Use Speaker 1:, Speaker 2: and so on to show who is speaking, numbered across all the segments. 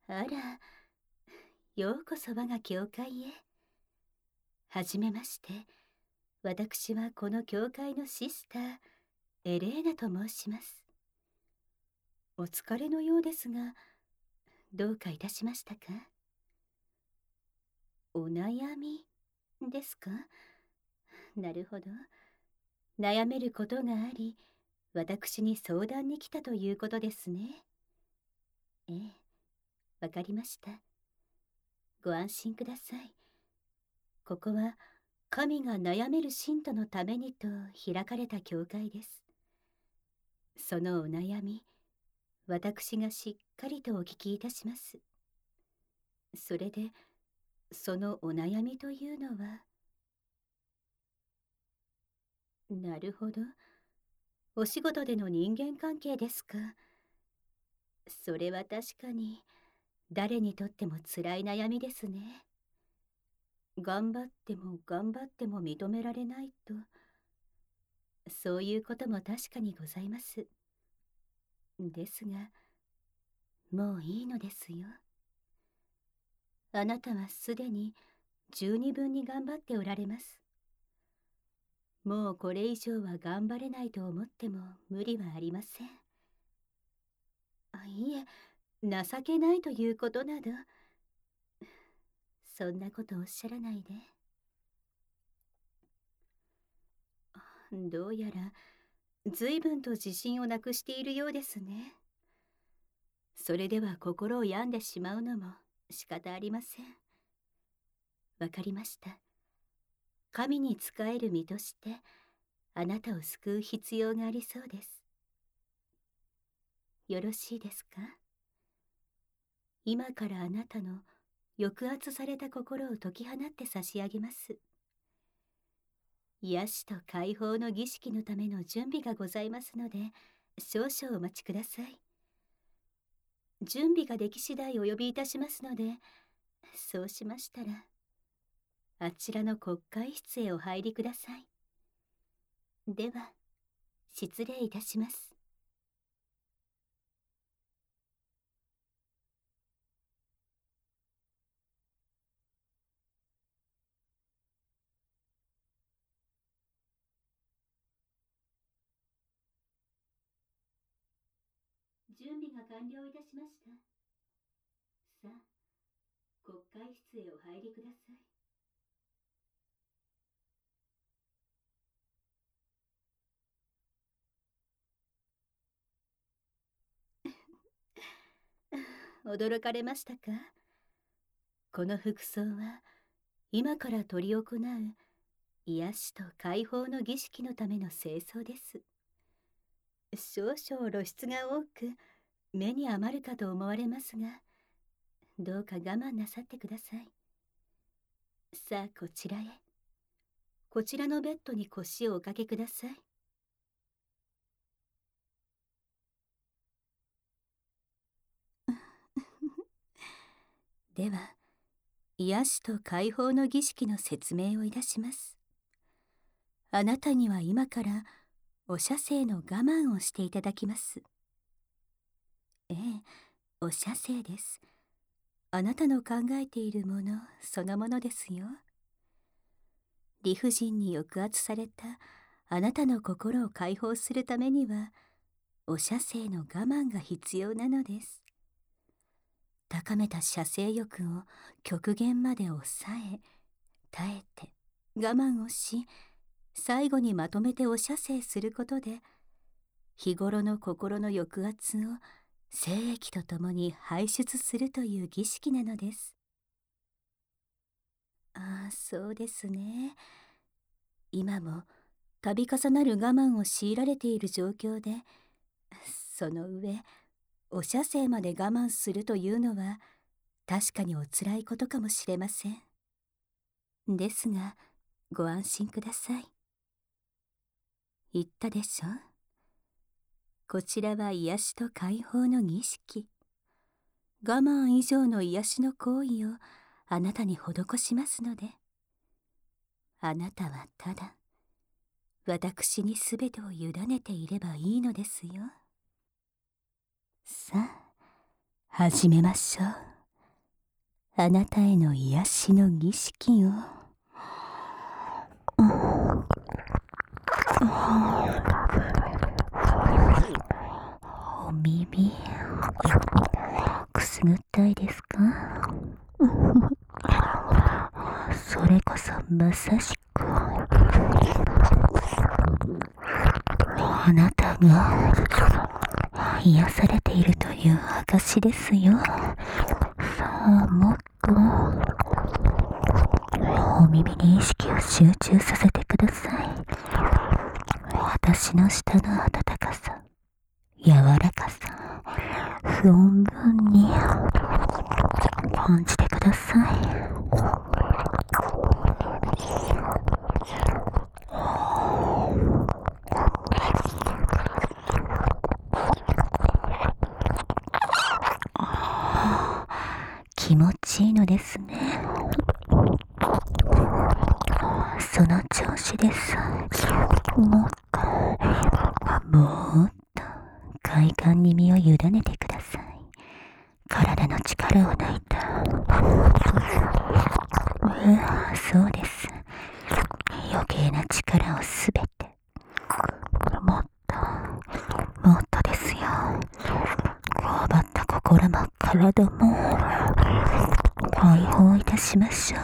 Speaker 1: あら、ようこそ我が教会へ。はじめまして。私はこの教会のシスター、エレーナと申します。お疲れのようですが、どうかいたしましたか？お悩みですか？なるほど。悩めることがあり、私に相談に来たということですね。ええ、わかりました。ご安心ください。ここは神が悩める信徒のためにと開かれた教会です。そのお悩み、私がしっかりとお聞きいたします。それで、そのお悩みというのは、なるほど。お仕事での人間関係ですか。それは確かに、誰にとっても辛い悩みですね。頑張っても頑張っても認められないと、そういうことも確かにございます。ですが、もういいのですよ。あなたはすでに十二分に頑張っておられます。もうこれ以上は頑張れないと思っても無理はありません。いえ、情けないということなど、そんなことおっしゃらないで。どうやら、随分と自信をなくしているようですね。それでは心を病んでしまうのも仕方ありません。わかりました。神に仕える身として、あなたを救う必要がありそうです。よろしいですか？今からあなたの抑圧された心を解き放って差し上げます。癒しと解放の儀式のための準備がございますので、少々お待ちください。準備ができ次第お呼びいたしますので、そうしましたら、あちらの国会室へお入りください。では、失礼いたします。準備が完了いたしました。さあ、国会室へお入りください。驚かれましたか？この服装は、今から執り行う癒しと解放の儀式のための清掃です。少々露出が多く、目に余るかと思われますが、どうか我慢なさってください。さあ、こちらへ。こちらのベッドに腰をおかけください。では、癒しと解放の儀式の説明をいたします。あなたには今から、お射精の我慢をしていただきます。ええ、お射精です。あなたの考えているものそのものですよ。理不尽に抑圧されたあなたの心を解放するためには、お射精の我慢が必要なのです。高めた射精欲を極限まで抑え、耐えて、我慢をし、最後にまとめてお射精することで、日頃の心の抑圧を精液とともに排出するという儀式なのです。ああ、そうですね。今も度重なる我慢を強いられている状況で、その上、お射精まで我慢するというのは、確かにお辛いことかもしれません。ですが、ご安心ください。言ったでしょ？こちらは癒しと解放の儀式。我慢以上の癒しの行為をあなたに施しますので、あなたはただ、私にすべてを委ねていればいいのですよ。さあ、始めましょう。 あなたへの癒しの儀式を。お耳くすぐったいですか？それこそまさしくあなたが癒されているという証ですよ。さあ、もっとお耳に意識を集中させてください。私の舌の温かさ、柔らかさ、存分に感じてください。気持ちいいのですね。その調子です。もっと快感に身を委ねてください。体の力を抜いた。そうです。余計な力をすべて。もっとですよ。こわばった心も体も解放いたしましょう。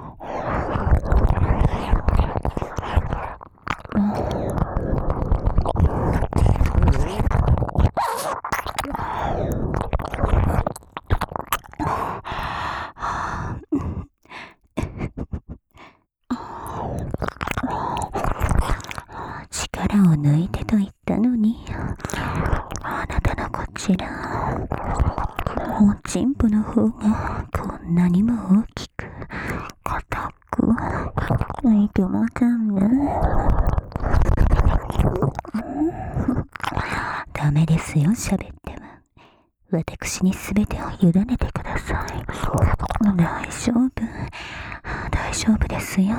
Speaker 1: 力を抜いてと言ったのに、あなたのこちらおちんぽの方がこんなにも大きく硬くいけませんね。ダメですよ、喋っては。私に全てを委ねてください。大丈夫ですよ。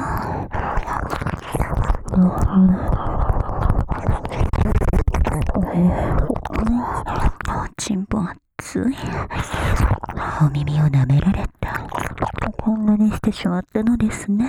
Speaker 1: おちんぽ熱い。お耳を舐められた。こんなにしてしまったのですね。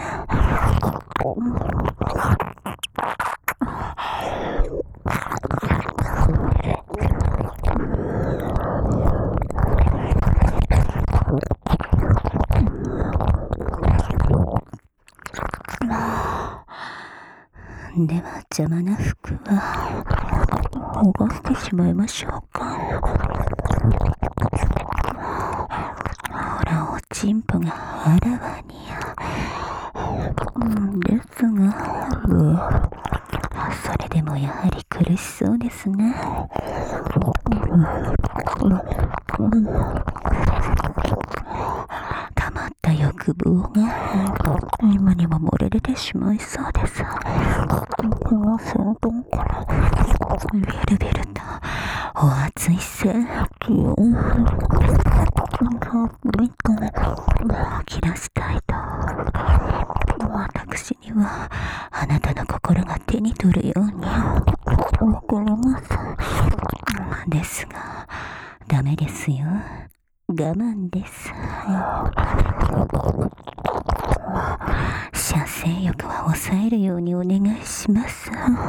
Speaker 1: では邪魔な服は剥がしてしまいましょうか。ほら、おちんぽがあらわに。ですが、それでもやはり苦しそうですね。たまった欲望が今にも漏れ出てしまいそうです。この先端からビルビルとお熱い性器をたっぷりと吐き出したいと。私にはあなたの心が手に取るようにわかります。ですがダメですよ。我慢です。射精欲は抑えるようにお願いします。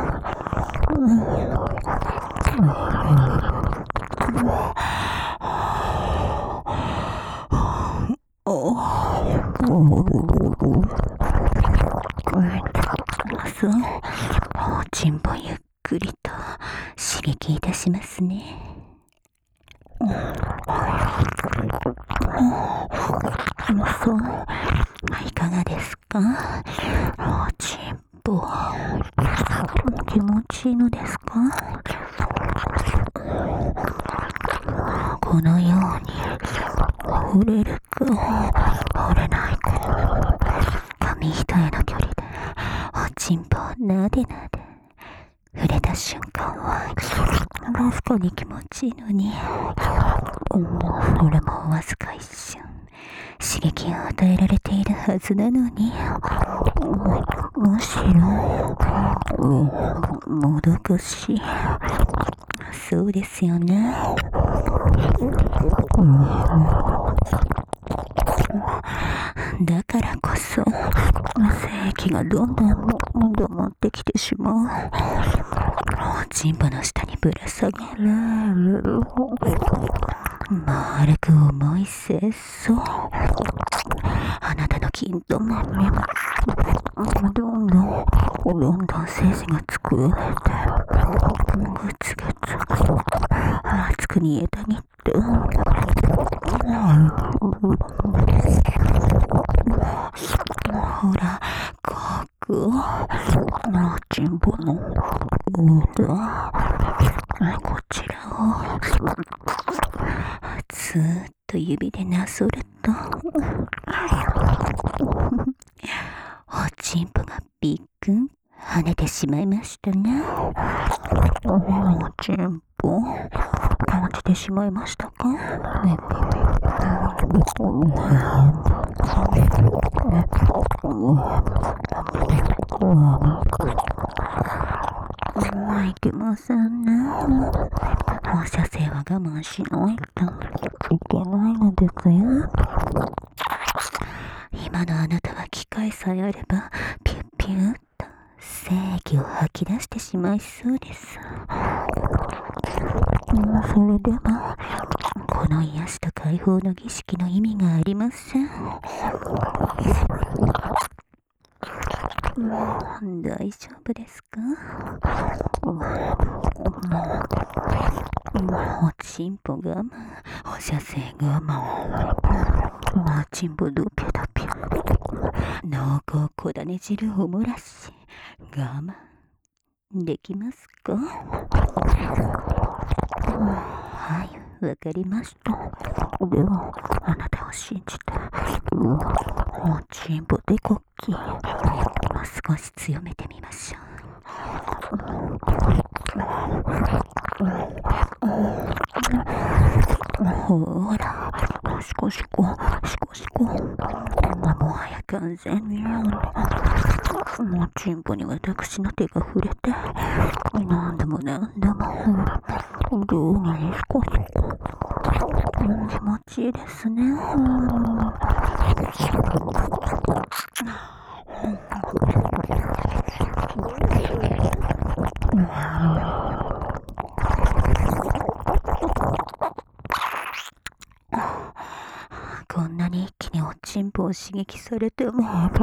Speaker 1: そう、おちんぽゆっくりと刺激いたしますね。そう、いかがですか？おちんぽ気持ちいいのですか？このように触れるか触れないか、紙一重の距離でおちんぽをなでなで、触れた瞬間は確かに気持ちいいのに、それもわずか一瞬刺激を与えられているはずなのに、むしろもどかしい。そうですよね。 液がどんどん持ってきてしまう。おちんぽの下にぶら下げる。丸く重い節操。あなたの金ともにどんどん精子が作られて、ぐつぐつ熱く煮えたぎって、ほら、こちんぽの裏、こちらをずーっと指でなぞると、おちんぽがびっくん跳ねてしまいましたね。おちんぽ感じてしまいましたか？いけませんね。放射線は我慢しないといけないのですよ。今のあなたは機械さえあればピュッピュッと精液を吐き出してしまいそうです。それでもこの癒しと解放の儀式の意味がありません。大丈夫ですか？おちんぽ我慢、放射線我慢、おちんぽドピュドピュ、濃厚こだね汁を漏らし我慢できますか？はい、わかりました。ではあなたを信じておちんぽでこっき少し強めてみましょう。ほら、シコシコ、もはや完全におちんぽに私の手が触れて何度もどうにシコシコ気持ちいいですね。こんなに一気におちんぽを刺激されても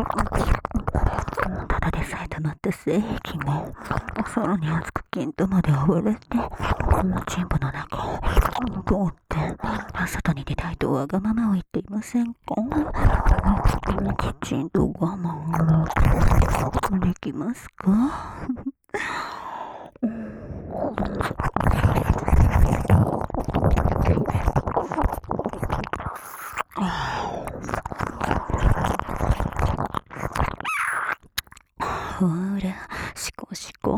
Speaker 1: ただでさえ溜まった精液がさらに熱くキンとまで暴れておちんぽの中を通って外に出たいとわがままを言っていませんか？きちんと我慢できますか？ほら、シコシコ、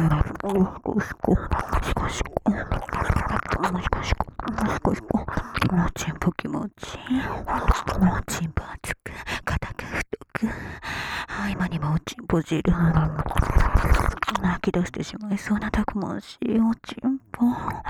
Speaker 1: おちんぽ気持ちいい。おちんぽ厚く、硬く、太く。今にもおちんぽ汁泣き出してしまいそうなたくましいおちんぽ。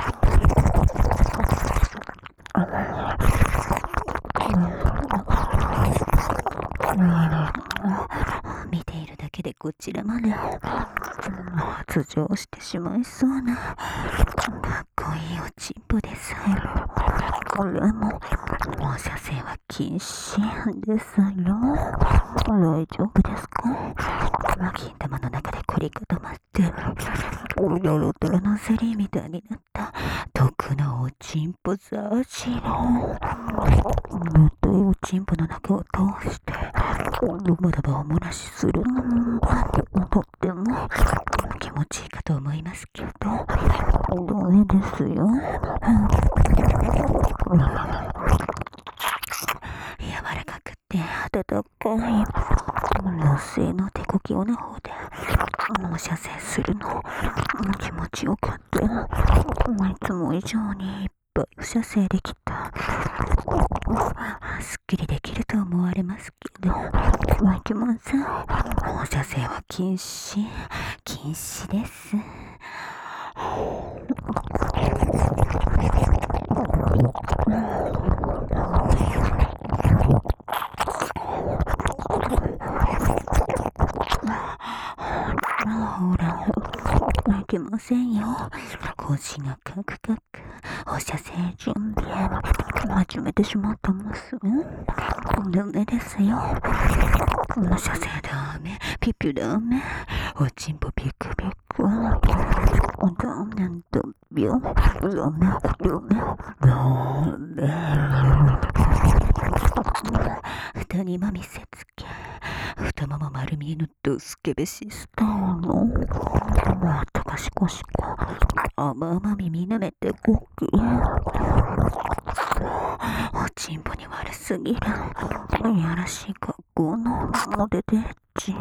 Speaker 1: 見ているだけでこちらまで発情してしまいそうなかっこいいおちんぽです。これも放射線は禁止ですよ。大丈夫ですか？金玉の中で凝り固まってドロドロのゼリーみたいになった毒のおちんぽザージのぶっといおちんぽの中を通してドバドバお漏らしするとっても気持ちいいかと思いますけどダメですよ。柔らかくて温かい女性の手こき用の方で放射線するの気持ちよかった。いつも以上にいっぱい放射線できた。すっきりできると思われますけどいけません。放射線は禁止です。
Speaker 2: ほら、いけませんよ。腰がカクカク。放射線準備。始めてしまってます。ダメですよ。放射線ダメ。ピピュダメ。おちんぽピクピク。ダメダメ。ダメ。蓋にも見せつけ。太もも丸見えのドスケベシスターの。またかしこしこ。甘々耳舐めてごく。おちんぽに悪すぎる。いやらしい格好のモテテッチ。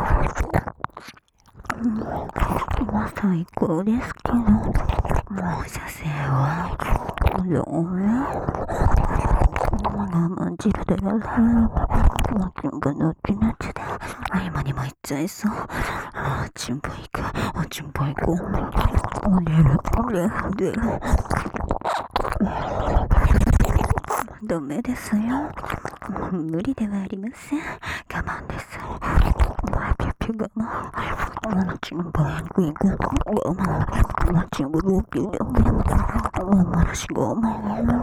Speaker 2: 最高ですけど、放射線はどう我慢汁でやる。おちんぽどっちなっちで今にも行っちゃいそう。おちんぽ行く。おちんぽ行こう。出る。ダメですよ。無理ではありません。我慢です。ピュピュ我慢。おちんぽ行く行く。我慢。おちんぽどっちで我慢し我慢。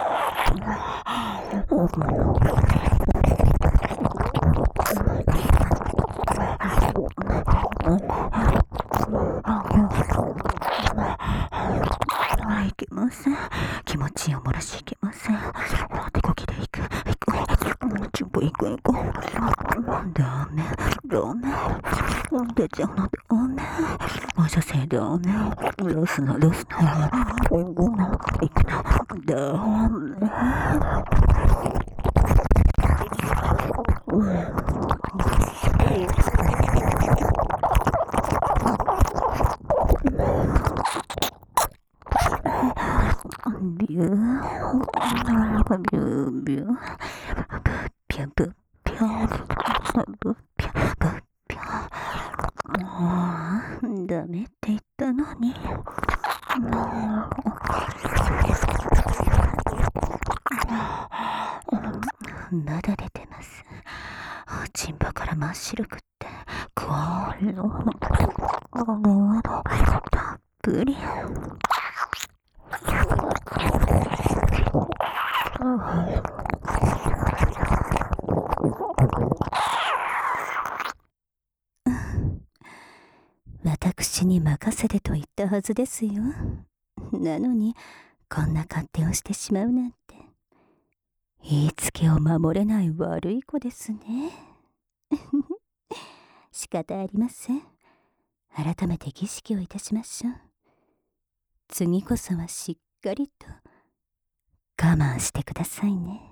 Speaker 2: いけません。気持ちを漏らしいけません。手こぎで行く。ちんぽ行く行く。ダメ。出ちゃうのダメ。放射線ダメ。ロスの。行くの。ダメ。ビュービュービューピュブッピュブッピュブッピュダメって言ったのにまだ出てます。おちんぽから真っ白くってこのたっぷり私に任せてと言ったはずですよ。なのにこんな勝手をしてしまうなんて言いつけを守れない悪い子ですね。仕方ありません。改めて儀式をいたしましょう。次こそはしっかりと我慢してくださいね。